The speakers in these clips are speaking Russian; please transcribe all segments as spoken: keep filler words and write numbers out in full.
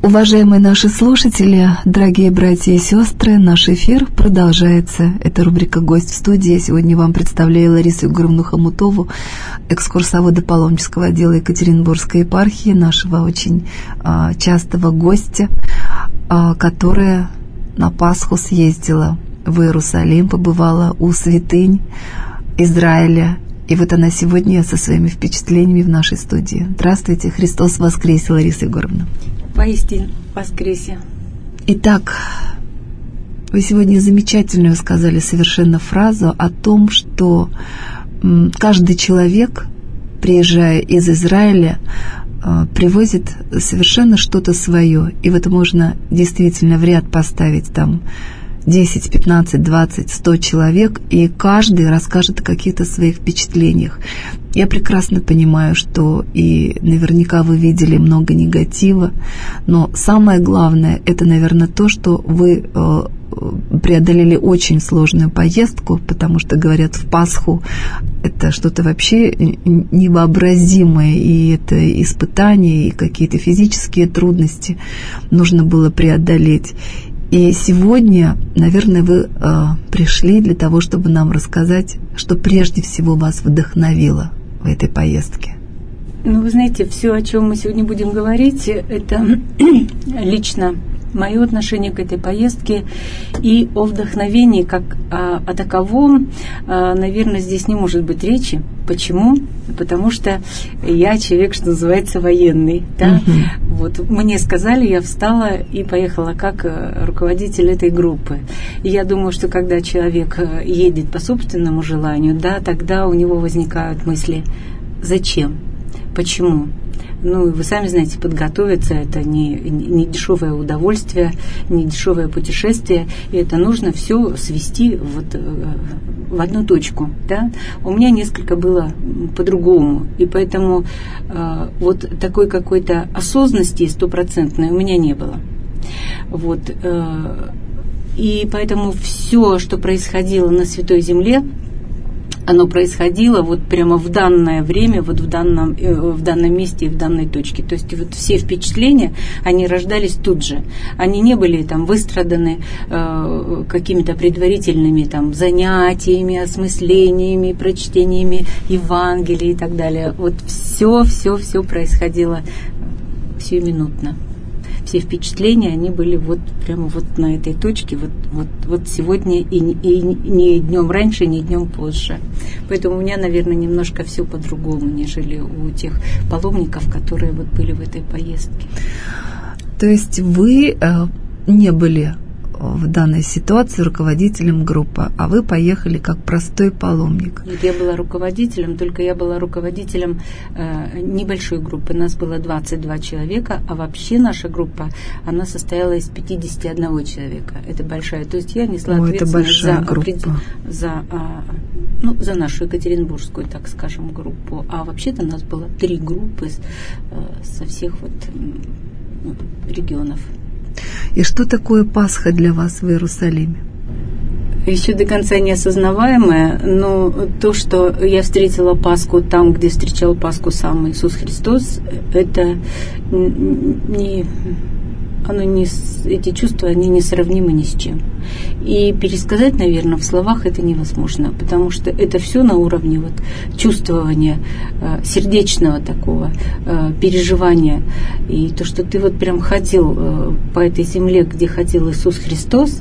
Уважаемые наши слушатели, дорогие братья и сестры, наш эфир продолжается. Это рубрика «Гость в студии». Сегодня вам представляю Ларису Егоровну Хомутову, экскурсовода паломнического отдела Екатеринбургской епархии, нашего очень а, частого гостя, а, которая на Пасху съездила в Иерусалим, побывала у святынь Израиля. И вот она сегодня со своими впечатлениями в нашей студии. Здравствуйте, Христос воскресе, Лариса Егоровна. Поистине воскресе. Итак, вы сегодня замечательную сказали совершенно фразу о том, что каждый человек, приезжая из Израиля, привозит совершенно что-то свое. И вот можно действительно в ряд поставить там десять, пятнадцать, двадцать, сто человек, и каждый расскажет о каких-то своих впечатлениях. Я прекрасно понимаю, что и наверняка вы видели много негатива, но самое главное, это, наверное, то, что вы э, преодолели очень сложную поездку, потому что, говорят, в Пасху это что-то вообще невообразимое, и это испытания, и какие-то физические трудности нужно было преодолеть. И сегодня, наверное, вы э, пришли для того, чтобы нам рассказать, что прежде всего вас вдохновило в этой поездке. Ну, вы знаете, все, о чем мы сегодня будем говорить, это лично мое отношение к этой поездке, и о вдохновении как о, о таковом, наверное, здесь не может быть речи. Почему? Потому что я человек, что называется, военный. Да? Uh-huh. Вот, мне сказали, я встала и поехала как руководитель этой группы. И я думаю, что когда человек едет по собственному желанию, да, тогда у него возникают мысли: зачем? Почему? Ну, вы сами знаете, подготовиться – это не, не дешевое удовольствие, не дешевое путешествие, и это нужно все свести вот в одну точку. Да? У меня несколько было по-другому, и поэтому э, вот такой какой-то осознанности стопроцентной у меня не было. Вот, э, и поэтому все, что происходило на Святой Земле, оно происходило вот прямо в данное время, вот в данном, в данном месте и в данной точке. То есть вот все впечатления, они рождались тут же. Они не были там выстраданы э, какими-то предварительными там занятиями, осмыслениями, прочтениями Евангелия и так далее. Вот все, все, все происходило сиюминутно. Все впечатления, они были вот прямо вот на этой точке, вот, вот, вот сегодня и, и не днем раньше, не днем позже. Поэтому у меня, наверное, немножко все по-другому, нежели у тех паломников, которые вот были в этой поездке. То есть вы э, не были в данной ситуации руководителем группы, а вы поехали как простой паломник. Нет, я была руководителем, только я была руководителем э, небольшой группы. Нас было двадцать два человека, а вообще наша группа, она состояла из пятьдесят один человека. Это большая. То есть я несла О, ответственность за, группа. за, а, ну, за нашу екатеринбургскую, так скажем, группу. А вообще-то нас было три группы э, со всех вот э, регионов. И что такое Пасха для вас в Иерусалиме? Еще до конца не осознаваемое, но то, что я встретила Пасху там, где встречал Пасху сам Иисус Христос, это не, оно не, эти чувства, они несравнимы ни с чем. И пересказать, наверное, в словах это невозможно, потому что это все на уровне вот чувствования, сердечного такого переживания. И то, что ты вот прям ходил по этой земле, где ходил Иисус Христос,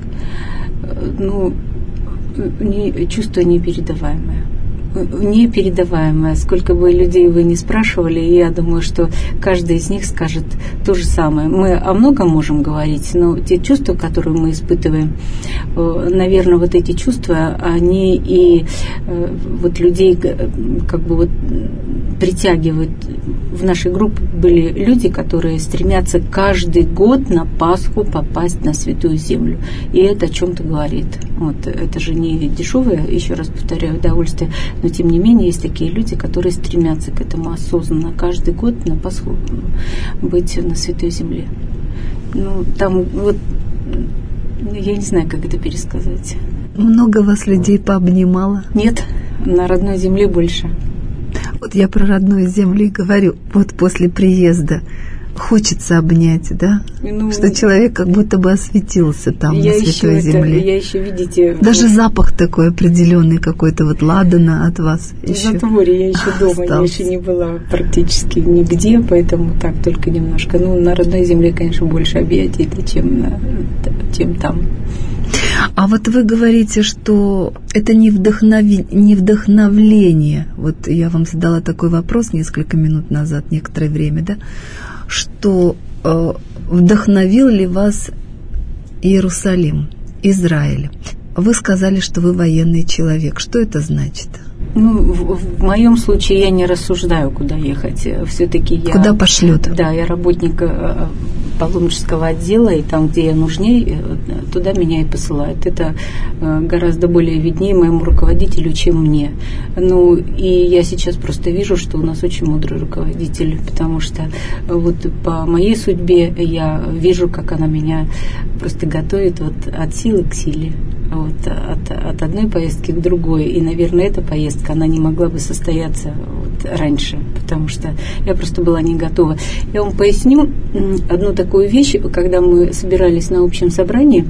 ну, не, чувство непередаваемое. Непередаваемое. Сколько бы людей вы ни спрашивали, я думаю, что каждый из них скажет то же самое. Мы о многом можем говорить, но те чувства, которые мы испытываем, наверное, вот эти чувства, они и вот людей как бы вот притягивают. В нашей группе были люди, которые стремятся каждый год на Пасху попасть на Святую Землю. И это о чем-то говорит. Вот, это же не дешевое, еще раз повторяю, удовольствие, но тем не менее есть такие люди, которые стремятся к этому осознанно каждый год на Пасху быть на Святой Земле. Ну, там вот, я не знаю, как это пересказать. Много вас людей пообнимало? Нет, на родной земле больше. Вот я про родную землю говорю. Вот после приезда хочется обнять, да? Ну, что человек как будто бы осветился там, на Святой Земле. Это, я еще, видите... Даже вот, запах такой определенный какой-то, вот ладана от вас. В Затворе я еще дома, остался. Я еще не была практически нигде, поэтому так только немножко. Ну, на родной земле, конечно, больше объятий, чем, на, чем там. А вот вы говорите, что это не, вдохнов... не вдохновление. Вот я вам задала такой вопрос несколько минут назад, некоторое время, да? Что э, вдохновил ли вас Иерусалим, Израиль? Вы сказали, что вы военный человек. Что это значит? Ну, в, в моем случае я не рассуждаю, куда ехать. Все-таки я... Куда пошлют? Да, я работник э, паломнического отдела, и там, где я нужней, туда меня и посылают. Это э, гораздо более виднее моему руководителю, чем мне. Ну, и я сейчас просто вижу, что у нас очень мудрый руководитель, потому что вот по моей судьбе я вижу, как она меня просто готовит вот от силы к силе. Вот, от, от одной поездки к другой. И, наверное, эта поездка, она не могла бы состояться вот раньше, потому что я просто была не готова. Я вам поясню одну такую вещь. Когда мы собирались на общем собрании,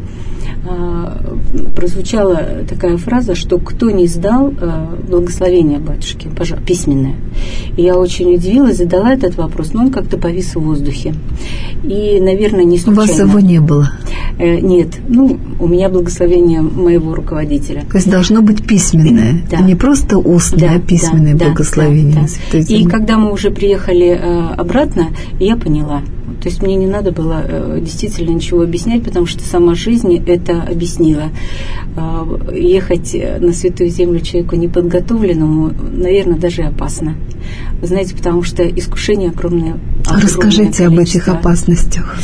прозвучала такая фраза, что кто не сдал благословение батюшки, пожалуйста, письменное. И я очень удивилась, задала этот вопрос, но он как-то повис в воздухе. И, наверное, не случайно. У вас его не было? Нет. Ну, у меня благословение моего руководителя. То есть должно быть письменное, да. А не просто устное, да, а письменное да, благословение. Да, да. И когда мы уже приехали обратно, я поняла. То есть мне не надо было действительно ничего объяснять, потому что сама жизнь это объяснила. Ехать на Святую Землю человеку неподготовленному, наверное, даже опасно. Вы знаете, потому что искушение огромное. огромное Расскажите об этих опасностях.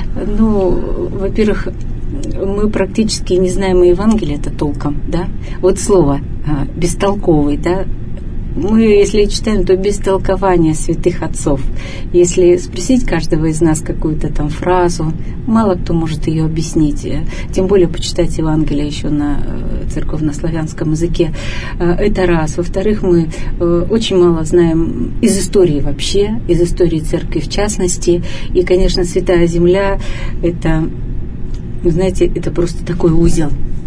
Ну, во-первых, мы практически не знаем Евангелия-то толком, да? Вот слово «бестолковый», да? Мы, если читаем, то без толкования святых отцов. Если спросить каждого из нас какую-то там фразу, мало кто может ее объяснить. Тем более почитать Евангелие еще на церковнославянском языке. Это раз. Во-вторых, мы очень мало знаем из истории вообще, из истории церкви в частности. И, конечно, Святая Земля – это, вы знаете, это просто такой узел.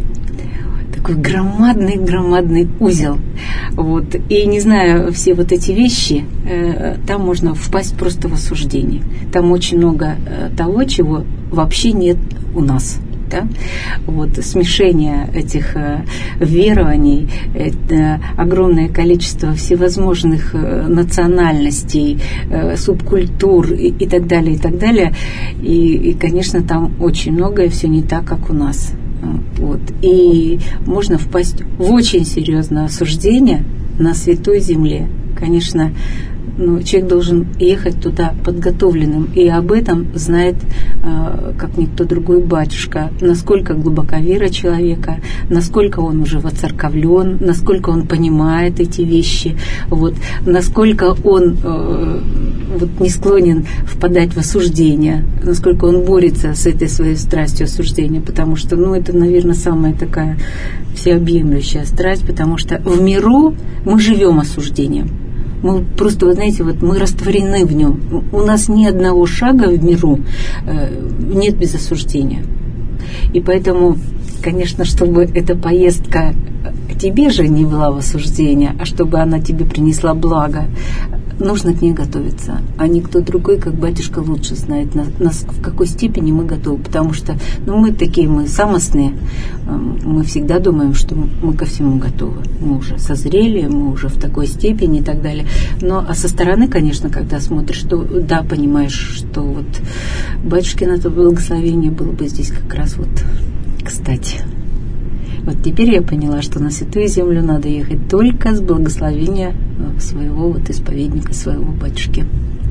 Такой громадный-громадный узел. Вот. И не зная все вот эти вещи, э, там можно впасть просто в осуждение. Там очень много э, того, чего вообще нет у нас. Да? Вот, смешение этих э, верований, это огромное количество всевозможных э, национальностей, э, субкультур и, и так далее, и так далее. И, и, конечно, там очень многое все не так, как у нас. Вот. И можно впасть в очень серьезное осуждение на Святой Земле. Конечно, ну, человек должен ехать туда подготовленным, и об этом знает, э, как никто другой, батюшка, насколько глубока вера человека, насколько он уже воцерковлен, насколько он понимает эти вещи, вот, насколько он э, вот, не склонен впадать в осуждение, насколько он борется с этой своей страстью осуждения, потому что, ну, это, наверное, самая такая всеобъемлющая страсть, потому что в миру мы живем осуждением. Мы просто, вы знаете, вот мы растворены в нем. У нас ни одного шага в миру э, нет без осуждения. И поэтому, конечно, чтобы эта поездка к тебе же не была в осуждении, а чтобы она тебе принесла благо, нужно к ней готовиться. А никто другой, как батюшка, лучше знает, нас, в какой степени мы готовы. Потому что ну, мы такие, мы самостные, мы всегда думаем, что мы ко всему готовы. Мы уже созрели, мы уже в такой степени и так далее. Но а со стороны, конечно, когда смотришь, то да, понимаешь, что вот батюшкино благословение было бы здесь как раз вот кстати. Вот теперь я поняла, что на Святую Землю надо ехать только с благословения своего вот исповедника, своего батюшки.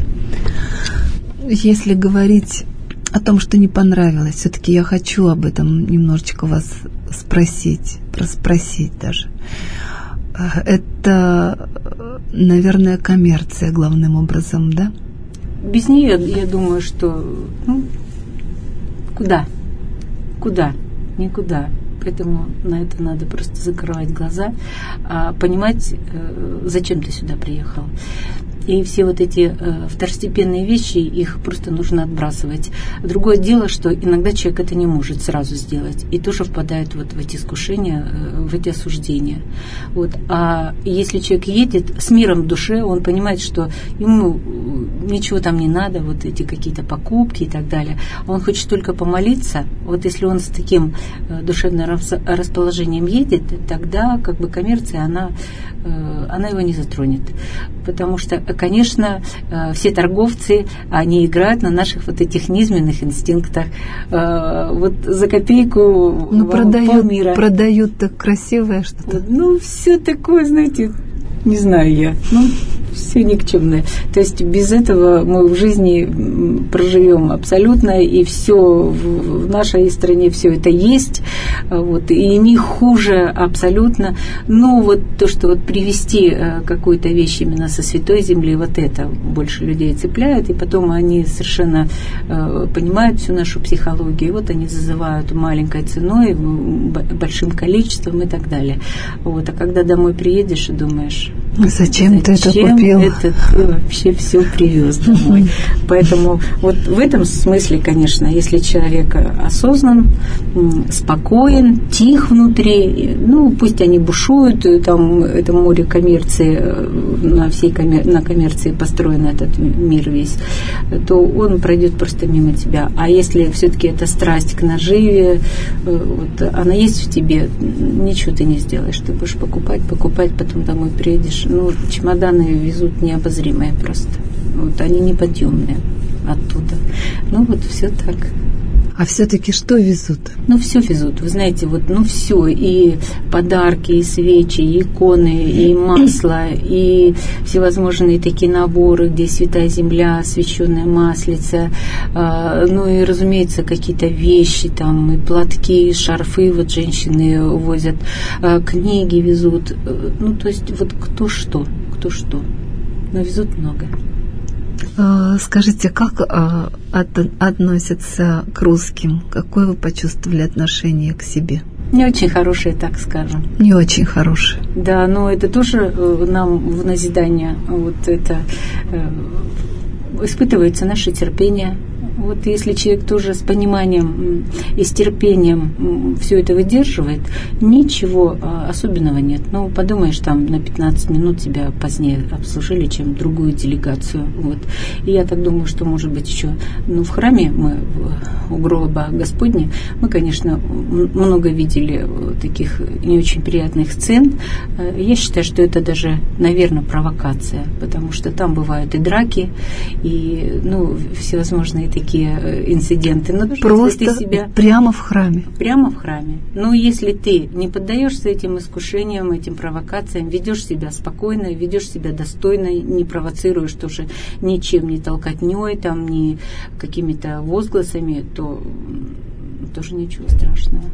Если говорить о том, что не понравилось, все-таки я хочу об этом немножечко вас спросить, проспросить даже. Это, наверное, коммерция главным образом, да? Без нее, я думаю, что ну, куда? Куда? Никуда. Поэтому на это надо просто закрывать глаза, а понимать, зачем ты сюда приехал. И все вот эти э, второстепенные вещи, их просто нужно отбрасывать. Другое дело, что иногда человек это не может сразу сделать, и тоже впадает вот в эти искушения, э, в эти осуждения. Вот. А если человек едет с миром в душе, он понимает, что ему ничего там не надо, вот эти какие-то покупки и так далее. Он хочет только помолиться. Вот если он с таким э, душевным расположением едет, тогда как бы коммерция, она, э, она его не затронет. Потому что, конечно, все торговцы, они играют на наших вот этих низменных инстинктах. Вот за копейку ну, продают, полмира. Продают так красивое что-то. Вот, ну, все такое, знаете, не знаю я. Ну, все никчемное. То есть без этого мы в жизни проживем абсолютно, и все в нашей стране все это есть, вот, и не хуже абсолютно. Но вот то, что вот привести какую-то вещь именно со святой земли, вот это больше людей цепляет, и потом они совершенно понимают всю нашу психологию, и вот они зазывают маленькой ценой, большим количеством и так далее. Вот, а когда домой приедешь и думаешь, зачем, зачем ты это купил? Это ты вообще все привез домой. Поэтому вот в этом смысле, конечно, если человек осознан, спокоен, тих внутри, ну пусть они бушуют, там это море коммерции, на всей коммер... на коммерции построен этот мир весь, то он пройдет просто мимо тебя. А если все-таки это страсть к наживе, вот, она есть в тебе, ничего ты не сделаешь. Ты будешь покупать, покупать, потом домой приедешь. Ну, чемоданы везут необозримые просто. Вот они неподъемные оттуда. Ну вот все так. А все-таки что везут? Ну, все везут. Вы знаете, вот, ну, все. И подарки, и свечи, и иконы, и масло, и всевозможные такие наборы, где святая земля, освященная маслица. А, ну, и, разумеется, какие-то вещи, там, и платки, и шарфы вот женщины возят, а, книги везут. Ну, то есть, вот кто что, кто что. Но везут много. Скажите, как относятся к русским? Какое вы почувствовали отношение к себе? Не очень хорошее, так скажем. Не очень хорошее. Да, но это тоже нам в назидание. Вот это испытывается наше терпение. Вот если человек тоже с пониманием и с терпением все это выдерживает, ничего особенного нет. Ну, подумаешь, там на пятнадцать минут тебя позднее обслужили, чем другую делегацию. Вот. И я так думаю, что, может быть, еще ну, в храме мы, у гроба Господня, мы, конечно, много видели таких не очень приятных сцен. Я считаю, что это даже, наверное, провокация, потому что там бывают и драки, и ну, всевозможные такие инциденты. Но просто ты себя прямо в храме. Прямо в храме. Но если ты не поддаешься этим искушениям, этим провокациям, ведешь себя спокойно, ведешь себя достойно, не провоцируешь тоже ничем, ни толкотней, там, ни какими-то возгласами, то тоже ничего страшного.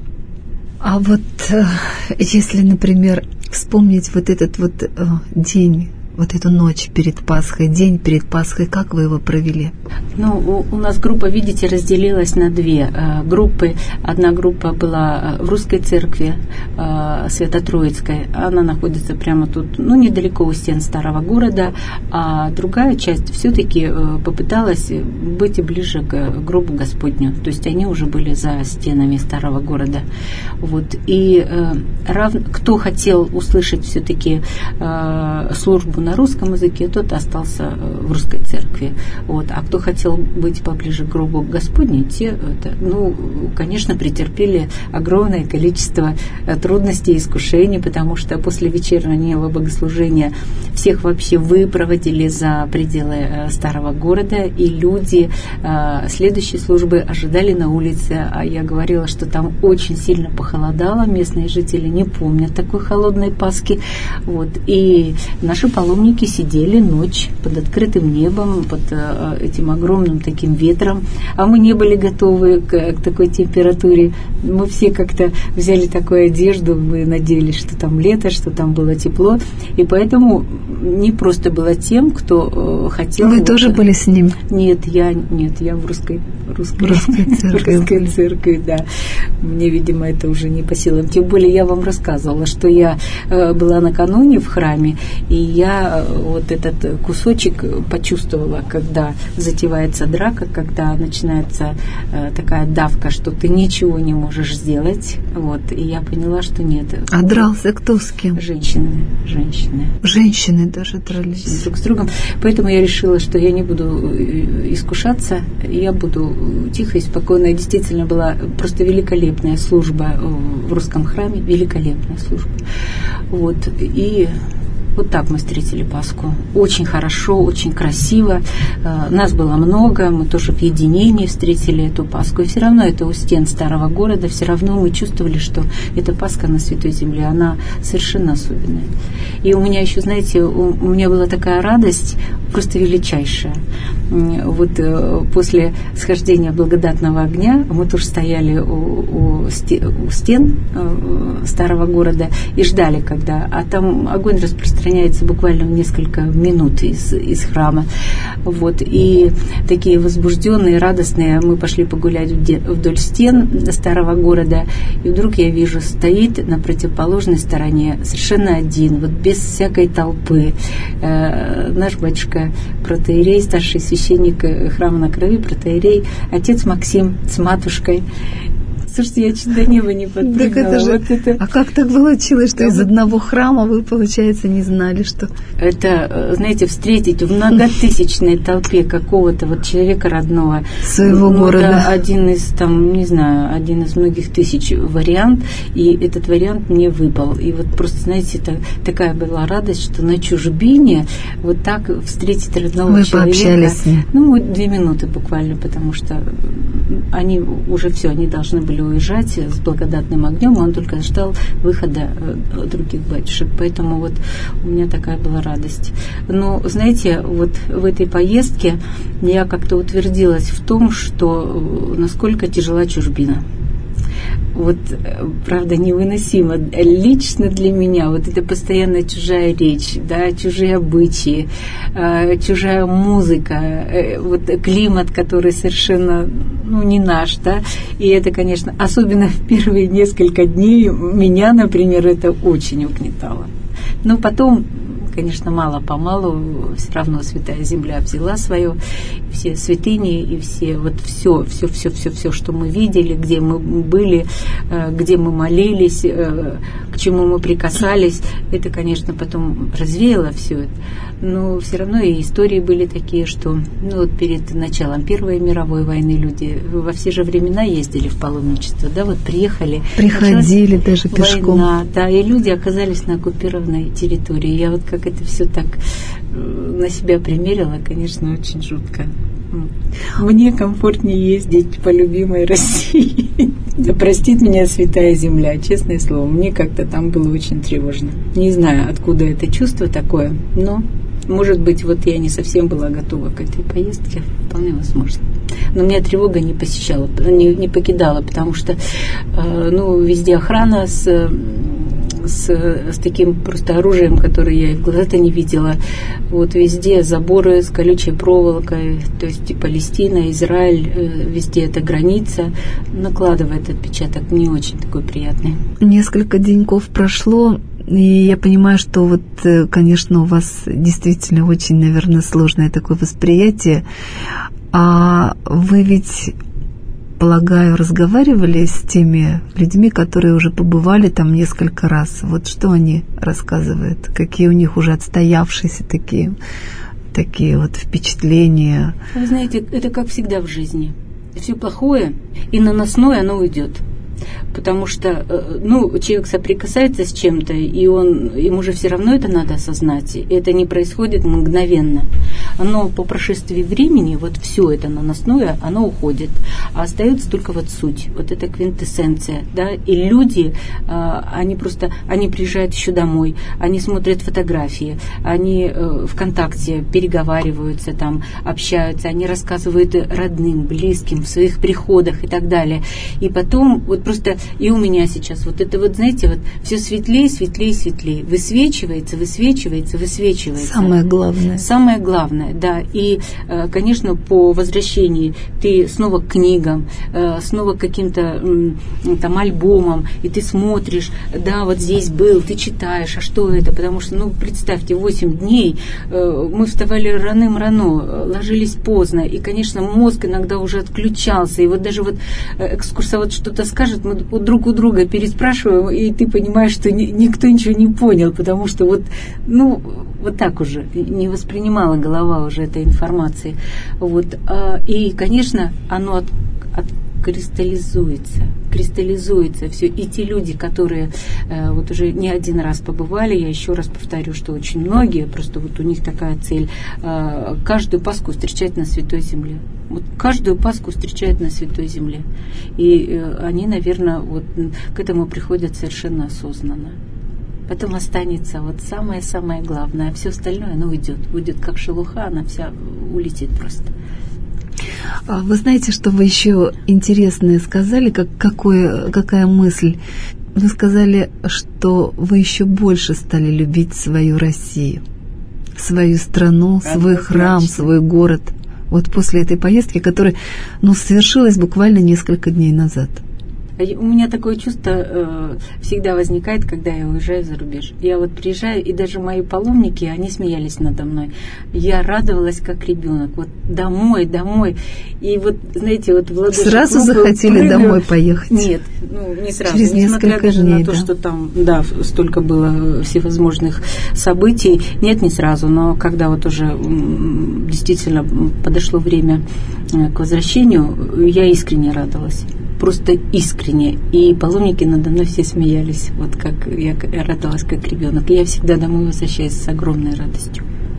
А вот если, например, вспомнить вот этот вот день, вот эту ночь перед Пасхой, день перед Пасхой, как вы его провели? Ну, у, у нас группа, видите, разделилась на две э, группы. Одна группа была в русской церкви э, Свято-Троицкой. Она находится прямо тут, ну, недалеко у стен старого города. А другая часть все-таки э, попыталась быть ближе к гробу Господню. То есть они уже были за стенами старого города. Вот. И э, рав... кто хотел услышать все-таки э, службу на русском языке, тот остался в русской церкви. Вот. А кто хотел быть поближе к гробу Господней, те, это, ну, конечно, претерпели огромное количество трудностей и искушений, потому что после вечернего богослужения всех вообще выпроводили за пределы старого города, и люди следующей службы ожидали на улице. А я говорила, что там очень сильно похолодало, местные жители не помнят такой холодной Пасхи. Вот. И наши паломники сидели ночь под открытым небом, под э, этим огромным таким ветром, а мы не были готовы к, к такой температуре. Мы все как-то взяли такую одежду, мы надеялись, что там лето, что там было тепло, и поэтому не просто было тем, кто э, хотел... Вы вот, тоже были с ним? Нет, я, нет, я в русской, русской, русской церкви. русской церкви, да. мне, видимо, это уже не по силам. Тем более я вам рассказывала, что я была накануне в храме, и я вот этот кусочек почувствовала, когда затевается драка, когда начинается такая давка, что ты ничего не можешь сделать. Вот, и я поняла, что нет. А дрался кто с кем? Женщины. Женщины. Женщины даже дрались. Друг с другом. Поэтому я решила, что я не буду искушаться, я буду тихо и спокойно. Действительно была просто великолепная служба в русском храме, великолепная служба. Вот, и вот так мы встретили Пасху. Очень хорошо, очень красиво. Нас было много, мы тоже в единении встретили эту Пасху. И все равно это у стен старого города, все равно мы чувствовали, что эта Пасха на Святой Земле, она совершенно особенная. И у меня еще, знаете, у, у меня была такая радость, просто величайшая. Вот после схождения благодатного огня мы тоже стояли у, у, стен, у стен старого города и ждали, когда... А там огонь распространяется буквально в несколько минут из, из храма. Вот. И такие возбужденные, радостные, мы пошли погулять вдоль стен старого города, и вдруг я вижу, стоит на противоположной стороне совершенно один, вот без всякой толпы, э, наш батюшка протоиерей, старший священник храма на Крови, протоиерей, отец Максим с матушкой. Слушайте, я чуть до неба не подпрыгнула. Так это же... вот это... А как так получилось, что да, из одного храма вы, получается, не знали, что... Это, знаете, встретить в многотысячной толпе какого-то вот человека родного. Своего ну, города. Да, один из, там, не знаю, один из многих тысяч вариант, и этот вариант мне выпал. И вот просто, знаете, это, такая была радость, что на чужбине вот так встретить родного вы человека. Вы пообщались с ним? Ну, две минуты буквально, потому что они уже все, они должны были уезжать с благодатным огнем, он только ждал выхода других батюшек. Поэтому вот у меня такая была радость. Но, знаете, вот в этой поездке я как-то утвердилась в том, что насколько тяжела чужбина. Вот, правда, невыносимо. Лично для меня вот это постоянно чужая речь, да, чужие обычаи, чужая музыка, вот климат, который совершенно, ну, не наш, да, и это, конечно, особенно в первые несколько дней меня, например, это очень угнетало. Но потом, конечно, мало-помалу все равно Святая Земля взяла свое, все святыни и все, вот все, все, все, все, все, что мы видели, где мы были, где мы молились, к чему мы прикасались, это, конечно, потом развеяло все это. Но все равно и истории были такие, что ну, вот перед началом Первой мировой войны люди во все же времена ездили в паломничество, да, вот приехали. Приходили даже пешком. Война, да, и люди оказались на оккупированной территории. Я вот как это все так на себя примерила, конечно, очень жутко. Мне комфортнее ездить по любимой России. Да простит меня Святая Земля, честное слово. Мне как-то там было очень тревожно. Не знаю, откуда это чувство такое, но, может быть, вот я не совсем была готова к этой поездке. Вполне возможно. Но меня тревога не посещала, не, не покидала, потому что э, ну, везде охрана с... С, с таким просто оружием, которое я и в глаза-то не видела. Вот везде заборы с колючей проволокой, то есть и Палестина, Израиль, везде эта граница накладывает отпечаток не очень такой приятный. Несколько деньков прошло, и я понимаю, что вот, конечно, у вас действительно очень, наверное, сложное такое восприятие. А вы ведь... полагаю, разговаривали с теми людьми, которые уже побывали там несколько раз. Вот что они рассказывают? Какие у них уже отстоявшиеся такие, такие вот впечатления? Вы знаете, это как всегда в жизни. Все плохое и наносное, оно уйдет. Потому что, ну, человек соприкасается с чем-то, и он, ему же все равно это надо осознать. И это не происходит мгновенно. Но по прошествии времени вот все это наносное, оно уходит. А остается только вот суть, вот эта квинтэссенция, да. И люди, они просто, они приезжают еще домой, они смотрят фотографии, они ВКонтакте переговариваются там, общаются, они рассказывают родным, близким в своих приходах и так далее. И потом вот просто и у меня сейчас вот это вот, знаете, вот все светлее, светлее, светлее. Высвечивается, высвечивается, высвечивается. Самое главное. Самое главное, да. И, конечно, по возвращении ты снова к книгам, снова к каким-то там альбомам, и ты смотришь, да, вот здесь был, ты читаешь, а что это? Потому что, ну, представьте, восемь дней мы вставали раным-рано, ложились поздно, и, конечно, мозг иногда уже отключался, и вот даже вот экскурсовод что-то скажет, мы друг у друга переспрашиваем, и ты понимаешь, что ни, никто ничего не понял, потому что вот, ну, вот так уже не воспринимала голова уже этой информации. Вот. И, конечно, оно от, от кристаллизуется, кристаллизуется все. И те люди, которые э, вот уже не один раз побывали, я еще раз повторю, что очень многие, просто вот у них такая цель, э, каждую Пасху встречать на Святой Земле. Вот каждую Пасху встречают на Святой Земле. И э, они, наверное, вот к этому приходят совершенно осознанно. Потом останется вот самое-самое главное, а все остальное, оно уйдет. Уйдет как шелуха, она вся улетит просто. Вы знаете, что вы еще интересное сказали, как, какое, какая мысль? Вы сказали, что вы еще больше стали любить свою Россию, свою страну, свой храм, свой город. Вот после этой поездки, которая, ну, совершилась буквально несколько дней назад. У меня такое чувство э, всегда возникает, когда я уезжаю за рубеж. Я вот приезжаю, и даже мои паломники, они смеялись надо мной. Я радовалась, как ребенок. Вот домой, домой. И вот, знаете, вот в ладоши сразу захотели прыгаю. Домой поехать? Нет, ну, не сразу. Через Несмотря несколько даже дней, на то, да? что там, да, столько было всевозможных событий. Нет, не сразу. Но когда вот уже действительно подошло время к возвращению, я искренне радовалась. Просто искренне. И паломники надо мной все смеялись. Вот как я радовалась, как ребенок. И я всегда домой возвращаюсь с огромной радостью.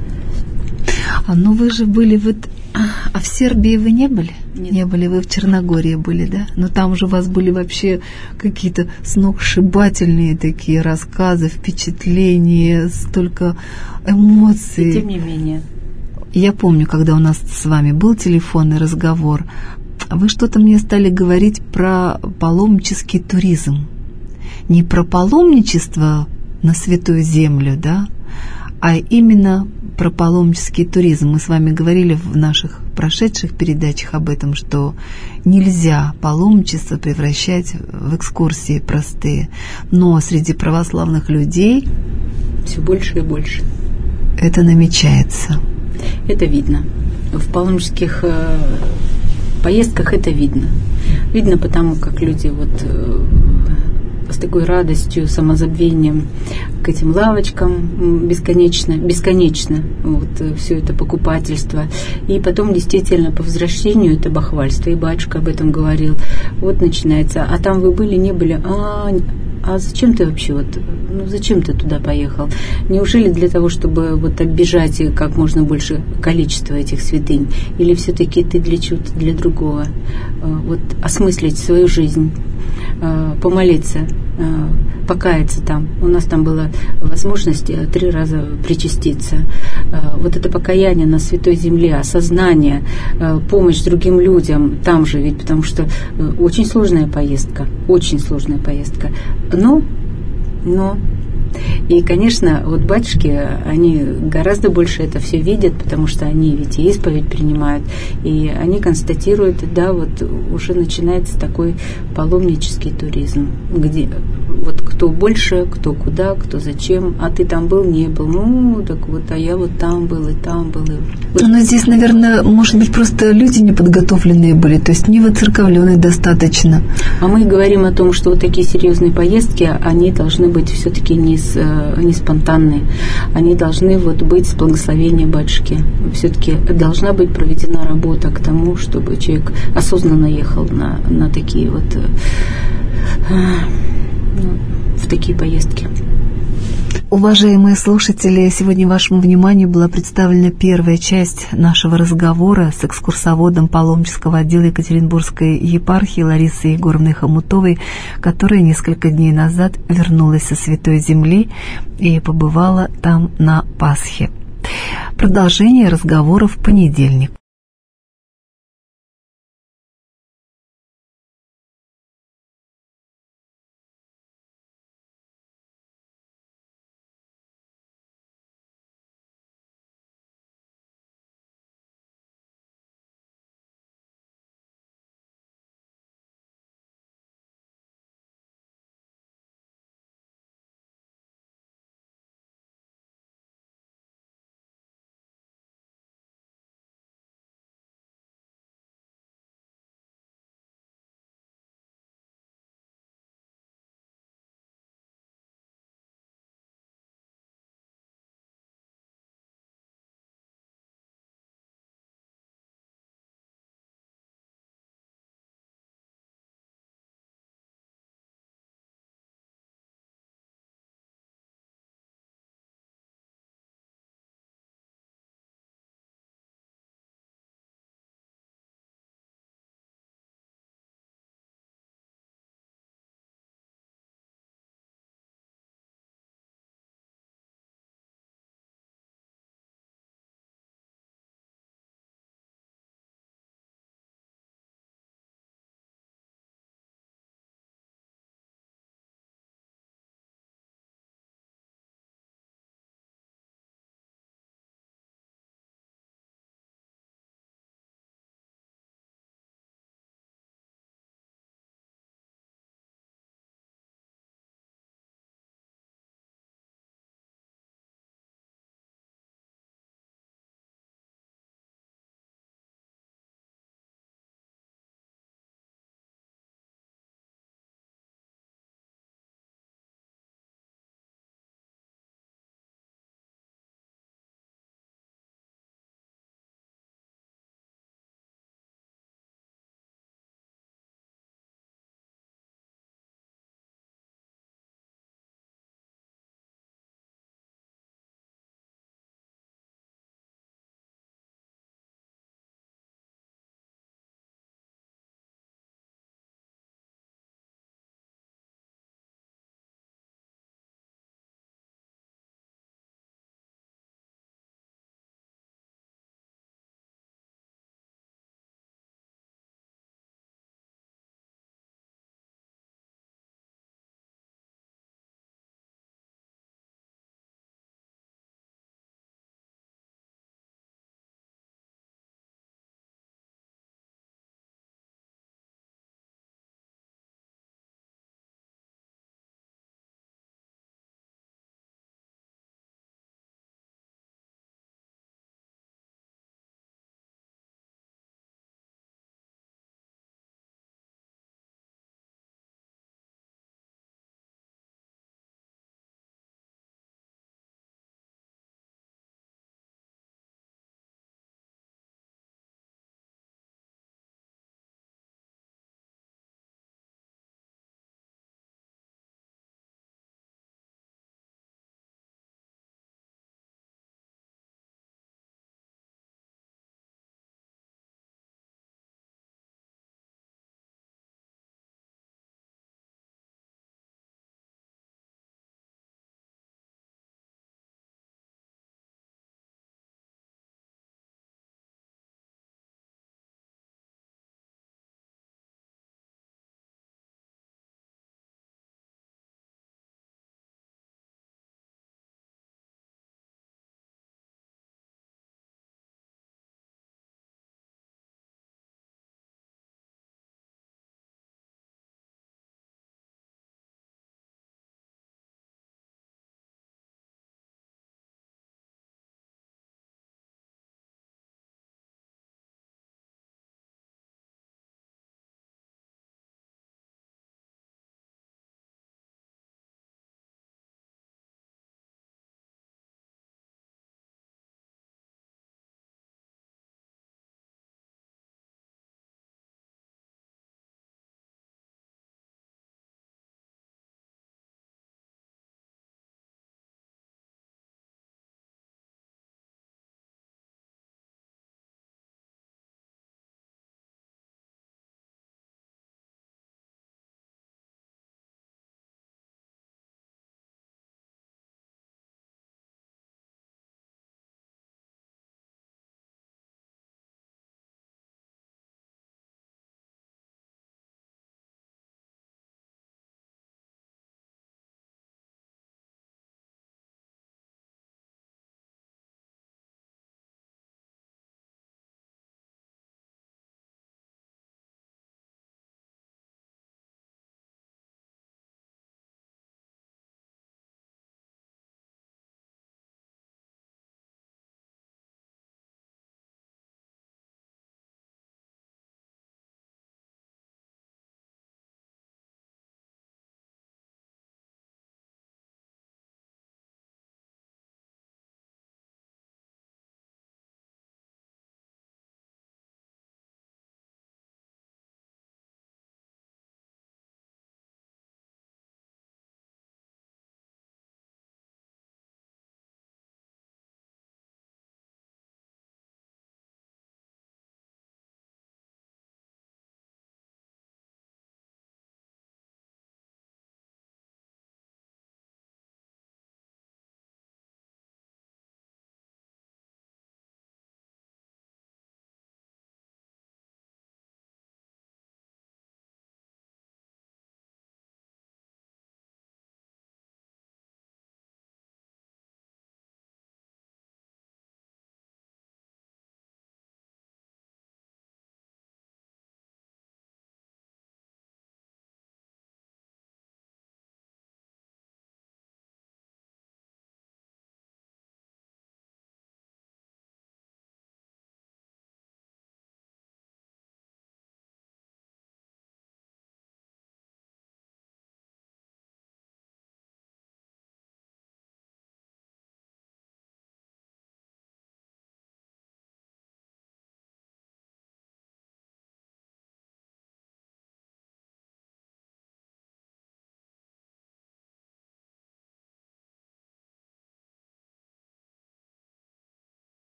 А ну вы же были вот... А в Сербии вы не были? Нет. Не были, вы в Черногории были, да? Но там же у вас были вообще какие-то сногсшибательные такие рассказы, впечатления, столько эмоций. И тем не менее. Я помню, когда у нас с вами был телефонный разговор, вы что-то мне стали говорить про паломнический туризм. Не про паломничество на Святую Землю, да, а именно про паломнический туризм. Мы с вами говорили в наших прошедших передачах об этом, что нельзя паломничество превращать в экскурсии простые. Но среди православных людей все больше и больше. Это намечается. Это видно. В паломнических поездках это видно. Видно потому, как люди вот э, с такой радостью, самозабвением к этим лавочкам бесконечно, бесконечно вот все это покупательство. И потом действительно по возвращению это бахвальство. И батюшка об этом говорил. Вот начинается. А там вы были, не были? А, а зачем ты вообще вот, ну зачем ты туда поехал? Неужели для того, чтобы вот оббежать как можно больше количества этих святынь? Или все-таки ты для чего-то, для другого? Вот осмыслить свою жизнь, помолиться, покаяться там. У нас там была возможность три раза причаститься. Вот это покаяние на Святой Земле, осознание, помощь другим людям там же, ведь потому что очень сложная поездка, очень сложная поездка. Но, но и, конечно, вот батюшки, они гораздо больше это все видят, потому что они ведь и исповедь принимают, и они констатируют, да, вот уже начинается такой паломнический туризм, где вот кто больше, кто куда, кто зачем, а ты там был, не был, ну, так вот, а я вот там был, и там был. И вот. Но здесь, наверное, может быть, просто люди неподготовленные были, то есть не воцерковленные достаточно. А мы говорим о том, что вот такие серьезные поездки, они должны быть все-таки не с не спонтанные, они должны вот быть с благословения батюшки. Все-таки должна быть проведена работа к тому, чтобы человек осознанно ехал на, на такие вот ну, в такие поездки. Уважаемые слушатели, сегодня вашему вниманию была представлена первая часть нашего разговора с экскурсоводом паломнического отдела Екатеринбургской епархии Ларисой Егоровной Хомутовой, которая несколько дней назад вернулась со Святой Земли и побывала там на Пасхе. Продолжение разговора в понедельник.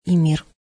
и мир.